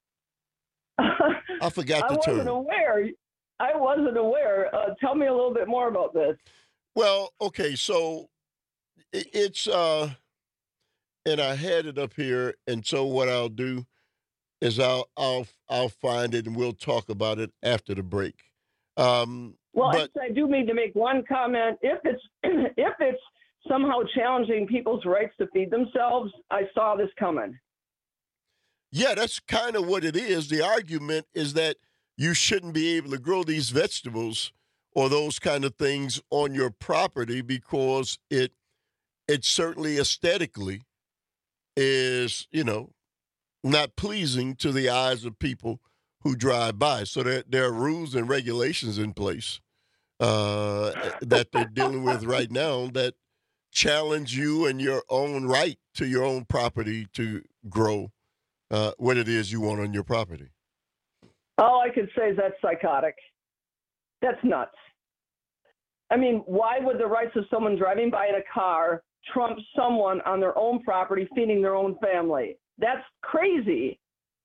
I forgot the I term. wasn't aware. I wasn't aware. Uh, tell me a little bit more about this. Well, okay, so it, it's uh, and I had it up here, and so what I'll do is I'll I'll I'll find it, and we'll talk about it after the break. Um, Well, but, I do need to make one comment. If it's if it's somehow challenging people's rights to feed themselves, I saw this coming. Yeah, that's kind of what it is. The argument is that you shouldn't be able to grow these vegetables or those kind of things on your property because it it certainly aesthetically is, you know, not pleasing to the eyes of people who drive by. So there, there are rules and regulations in place uh, that they're dealing with right now that challenge you and your own right to your own property to grow uh, what it is you want on your property. All I could say is that's psychotic. That's nuts. I mean, why would the rights of someone driving by in a car trump someone on their own property feeding their own family? That's crazy.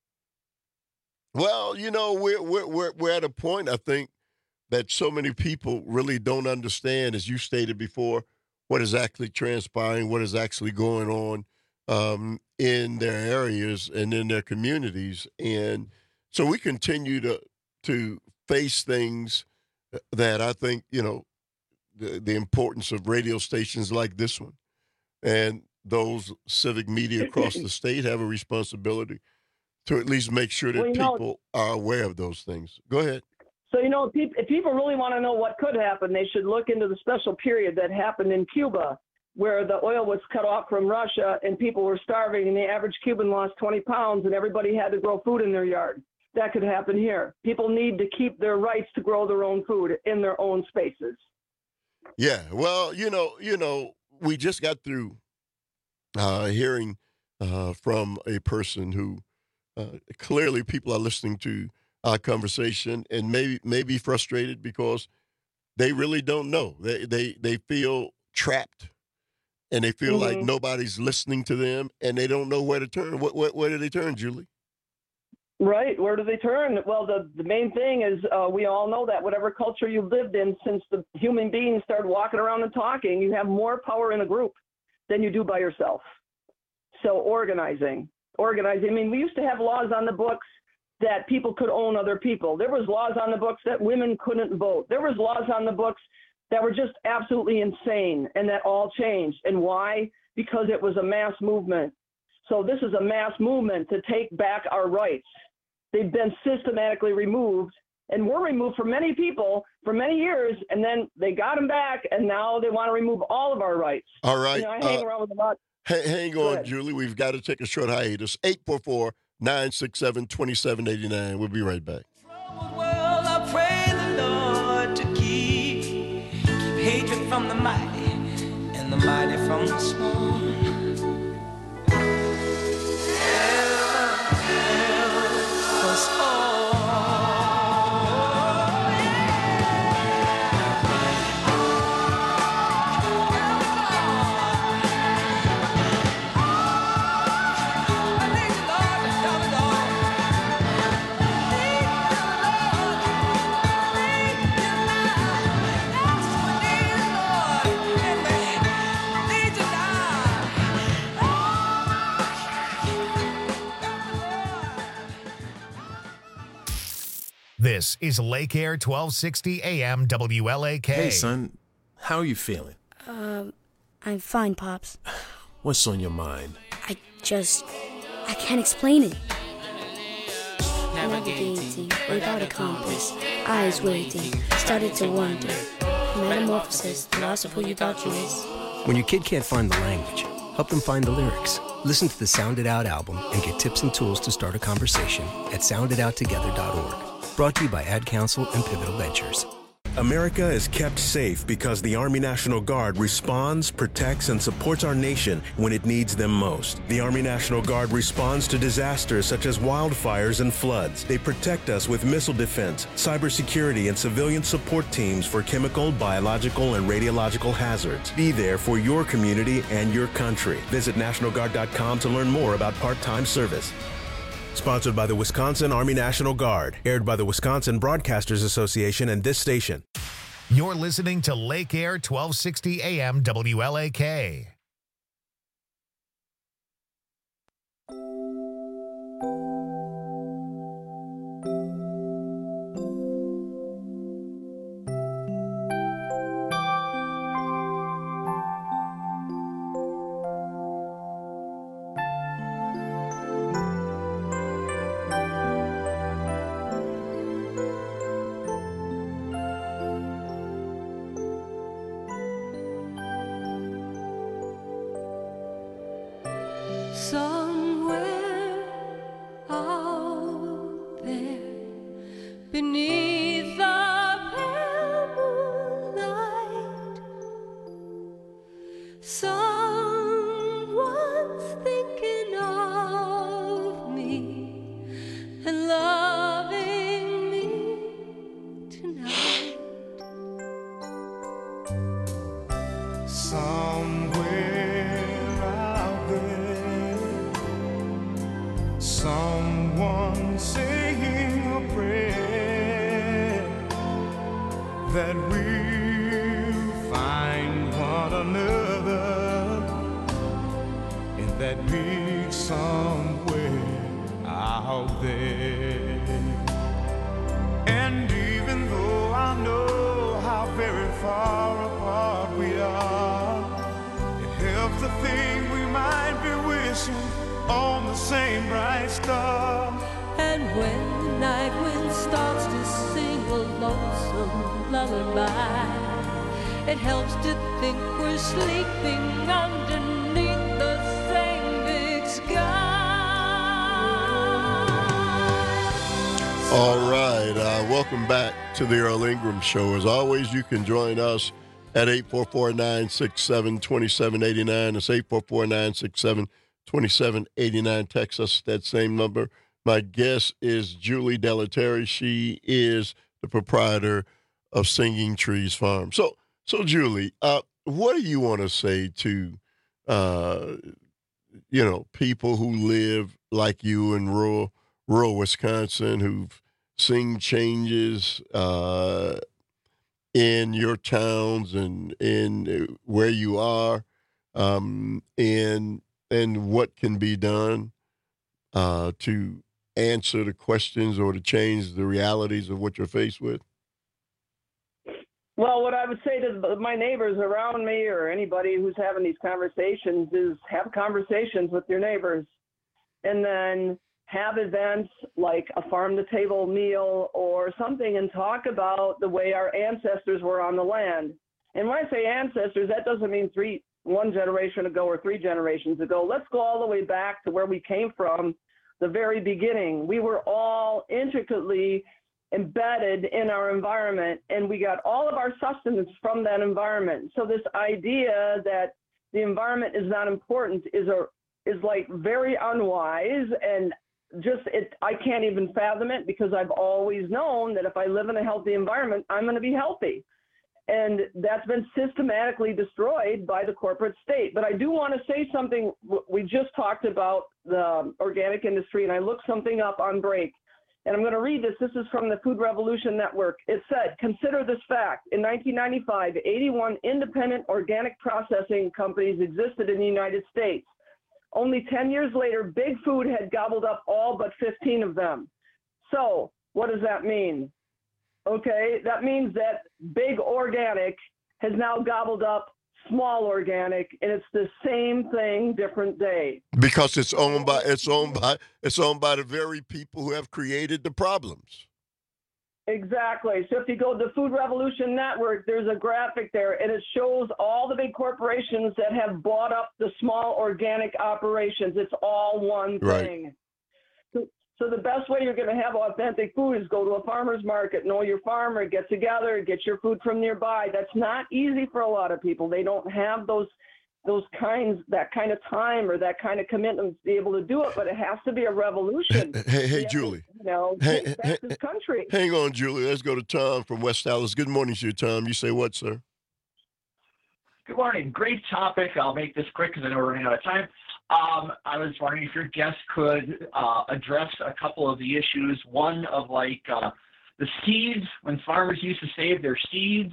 Well, you know, we're, we're, we're, we're at a point, I think, that so many people really don't understand, as you stated before, what is actually transpiring, what is actually going on um, in their areas and in their communities. And so we continue to to face things that I think, you know, the, the importance of radio stations like this one and those civic media across the state have a responsibility to at least make sure that well, people know, are aware of those things. Go ahead. So, you know, if people really want to know what could happen, they should look into the special period that happened in Cuba, where the oil was cut off from Russia and people were starving, and the average Cuban lost twenty pounds, and everybody had to grow food in their yard. That could happen here. People need to keep their rights to grow their own food in their own spaces. Yeah, well, you know, you know, we just got through uh, hearing uh, from a person who uh, clearly people are listening to our conversation and maybe may be frustrated because they really don't know. They they they feel trapped, and they feel mm-hmm. like nobody's listening to them, and they don't know where to turn. What where, where do they turn, Julie? Right. Where do they turn? Well, the, the main thing is uh, we all know that whatever culture you've lived in since the human beings started walking around and talking, you have more power in a group than you do by yourself. So organizing, organizing. I mean, we used to have laws on the books that people could own other people. There was laws on the books that women couldn't vote. There was laws on the books that were just absolutely insane, and that all changed. And why? Because it was a mass movement. So this is a mass movement to take back our rights. They've been systematically removed and were removed for many people for many years, and then they got them back, and now they want to remove all of our rights. All right. You know, I hang uh, around with a lot. Hang, hang on, Julie. We've got to take a short hiatus. eight four four, nine six seven, two seven eight nine. We'll be right back. Well, I pray the Lord to keep, keep hatred from the mighty and the mighty from the small. This is Lake Air twelve sixty A M W L A K. Hey, son. How are you feeling? Um, I'm fine, Pops. What's on your mind? I just... I can't explain it. navigating without a compass. Eyes waiting, started to wonder. Metamorphosis, the loss of who you thought you was. When your kid can't find the language, help them find the lyrics. Listen to the Sound It Out album and get tips and tools to start a conversation at sound it out together dot org. Brought to you by Ad Council and Pivotal Ventures. America is kept safe because the Army National Guard responds, protects, and supports our nation when it needs them most. The Army National Guard responds to disasters such as wildfires and floods. They protect us with missile defense, cybersecurity, and civilian support teams for chemical, biological, and radiological hazards. Be there for your community and your country. Visit National Guard dot com to learn more about part-time service. Sponsored by the Wisconsin Army National Guard. Aired by the Wisconsin Broadcasters Association and this station. You're listening to Lake Air twelve sixty A M W L A K. Somewhere out there beneath the pale moonlight, someone's thinking of me and loving me tonight. Somewhere out there, someone saying a prayer that we'll find one another in that big somewhere out there. And even though I know how very far apart we are, it helps to think we might be wishing on the same bright star. And when the night wind starts to sing a lonesome lullaby, it helps to think we're sleeping underneath the same big sky. All right, uh, welcome back to the Earl Ingram Show. As always, you can join us at eight four four, nine six seven, two seven eight nine. It's eight four four, nine six seven, two seven eight nine. Text us that same number. My guest is Julie Delaterre. She is the proprietor of Singing Trees Farm. So, so Julie, uh, what do you want to say to, uh, you know, people who live like you in rural, rural Wisconsin, who've seen changes uh, in your towns and in where you are, um, and and what can be done uh, to answer the questions or to change the realities of what you're faced with? Well, what I would say to my neighbors around me or anybody who's having these conversations is have conversations with your neighbors, and then have events like a farm-to-table meal or something and talk about the way our ancestors were on the land. And when I say ancestors, that doesn't mean three, one generation ago or three generations ago. Let's go all the way back to where we came from, the very beginning. We were all intricately embedded in our environment, and we got all of our sustenance from that environment. So this idea that the environment is not important is a is like very unwise, and just it I can't even fathom it, because I've always known that if I live in a healthy environment, I'm going to be healthy. And that's been systematically destroyed by the corporate state. But I do want to say something. We just talked about the organic industry, and I looked something up on break. And I'm going to read this. This is from the Food Revolution Network. It said, consider this fact. In nineteen ninety-five, eighty-one independent organic processing companies existed in the United States. Only ten years later, Big Food had gobbled up all but fifteen of them. So what does that mean? Okay, that means that Big Organic has now gobbled up small organic, and it's the same thing, different day. Because it's owned by it's owned by it's owned by the very people who have created the problems. Exactly. So if you go to the Food Revolution Network, there's a graphic there, and it shows all the big corporations that have bought up the small organic operations. It's all one thing. Right. So, so the best way you're going to have authentic food is go to a farmer's market, know your farmer, get together, get your food from nearby. That's not easy for a lot of people. They don't have those those kinds, that kind of time or that kind of commitment to be able to do it, but it has to be a revolution. Hey, hey, Yeah, Julie. You know, Hey, take hey, back this country. Hang on, Julie. Let's go to Tom from West Dallas. Good morning to you, Tom. You say what, sir? Good morning. Great topic. I'll make this quick because I know we're running out of time. Um, I was wondering if your guest could uh, address a couple of the issues. One of like uh, the seeds, when farmers used to save their seeds,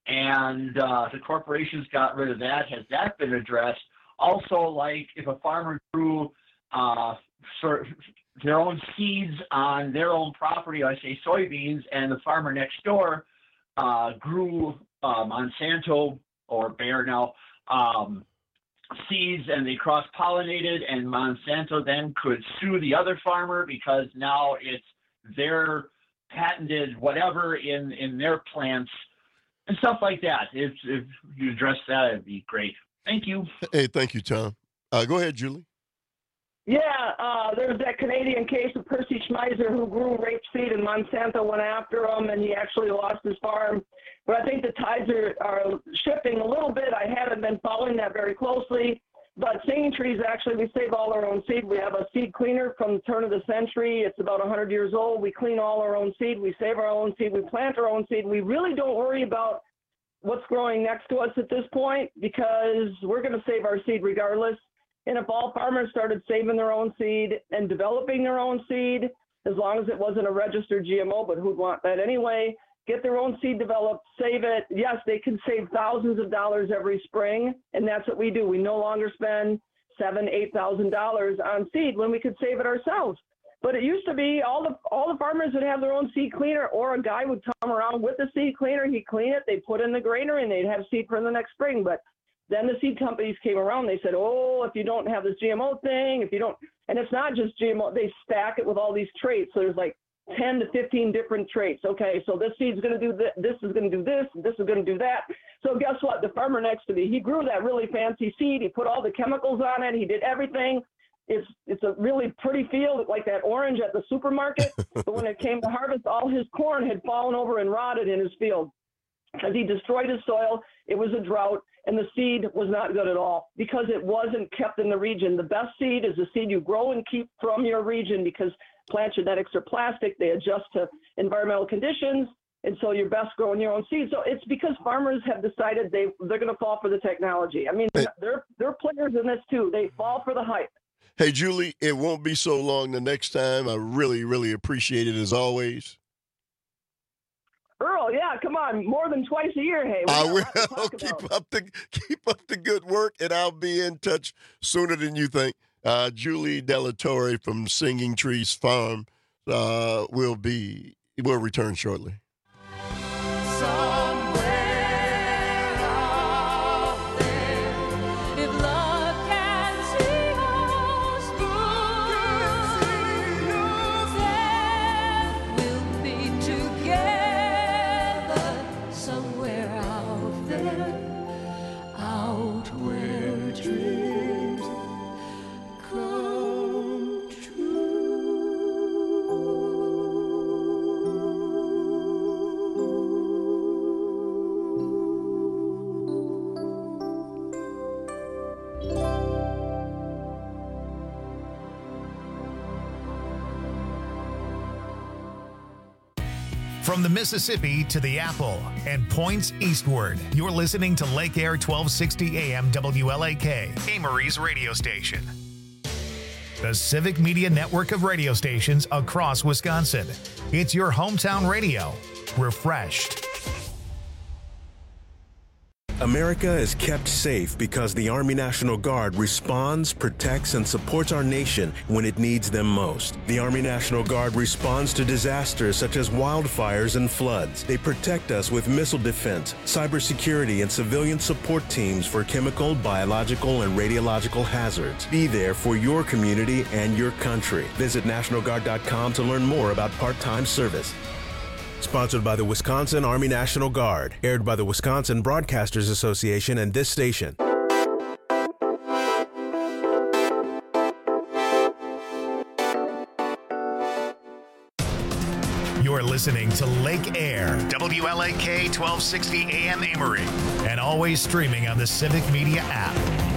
and uh, the corporations got rid of that. Has that been addressed? Also, like if a farmer grew uh, for their own seeds on their own property, I say soybeans, and the farmer next door uh, grew uh, Monsanto or Bayer now um, seeds, and they cross-pollinated, and Monsanto then could sue the other farmer because now it's their patented whatever in, in their plants and stuff like that. If, if you address that, it'd be great. Thank you. Hey, thank you, Tom. Uh, go ahead, Julie. Yeah, uh, there's that Canadian case of Percy Schmeiser who grew rapeseed, and Monsanto went after him, and he actually lost his farm. But I think the tides are, are shifting a little bit. I haven't been following that very closely. But Singing Trees, actually, we save all our own seed. We have a seed cleaner from the turn of the century. It's about one hundred years old. We clean all our own seed. We save our own seed. We plant our own seed. We really don't worry about what's growing next to us at this point because we're going to save our seed regardless. And if all farmers started saving their own seed and developing their own seed, as long as it wasn't a registered G M O, but who'd want that anyway, get their own seed developed, save it. Yes, they can save thousands of dollars every spring, and that's what we do. We no longer spend seven, eight thousand dollars on seed when we could save it ourselves. But it used to be all the all the farmers would have their own seed cleaner, or a guy would come around with a seed cleaner. He'd clean it, they'd put in the grainer, and they'd have seed for the next spring. But then the seed companies came around. They said, "Oh, if you don't have this G M O thing, if you don't," and it's not just G M O. They stack it with all these traits. So there's like ten to fifteen different traits. Okay, so this seed's going to do this, this is going to do this, this is going to do that. So guess what? The farmer next to me, he grew that really fancy seed. He put all the chemicals on it. He did everything. It's it's a really pretty field, like that orange at the supermarket. But when it came to harvest, all his corn had fallen over and rotted in his field because he destroyed his soil. It was a drought, and the seed was not good at all because it wasn't kept in the region. The best seed is the seed you grow and keep from your region because plant genetics are plastic. They adjust to environmental conditions, and so you're best growing your own seed. So it's because farmers have decided they, they're going to fall for the technology. I mean, they're, they're players in this too. They fall for the hype. Hey, Julie, it won't be so long the next time. I really, really appreciate it as always. Earl, yeah, come on, more than twice a year. Hey, I will keep up the keep up the good work, and I'll be in touch sooner than you think. Uh, Julie Delatorre from Singing Trees Farm uh, will be will return shortly. From the Mississippi to the Apple and points eastward, you're listening to Lake Air twelve sixty A M W L A K, Amory's radio station. The Civic Media network of radio stations across Wisconsin. It's your hometown radio. Refreshed. America is kept safe because the Army National Guard responds, protects, and supports our nation when it needs them most. The Army National Guard responds to disasters such as wildfires and floods. They protect us with missile defense, cybersecurity, and civilian support teams for chemical, biological, and radiological hazards. Be there for your community and your country. Visit National Guard dot com to learn more about part-time service. Sponsored by the Wisconsin Army National Guard. Aired by the Wisconsin Broadcasters Association and this station. You're listening to Lake Air, W L A K twelve sixty A M Amory, and always streaming on the Civic Media app.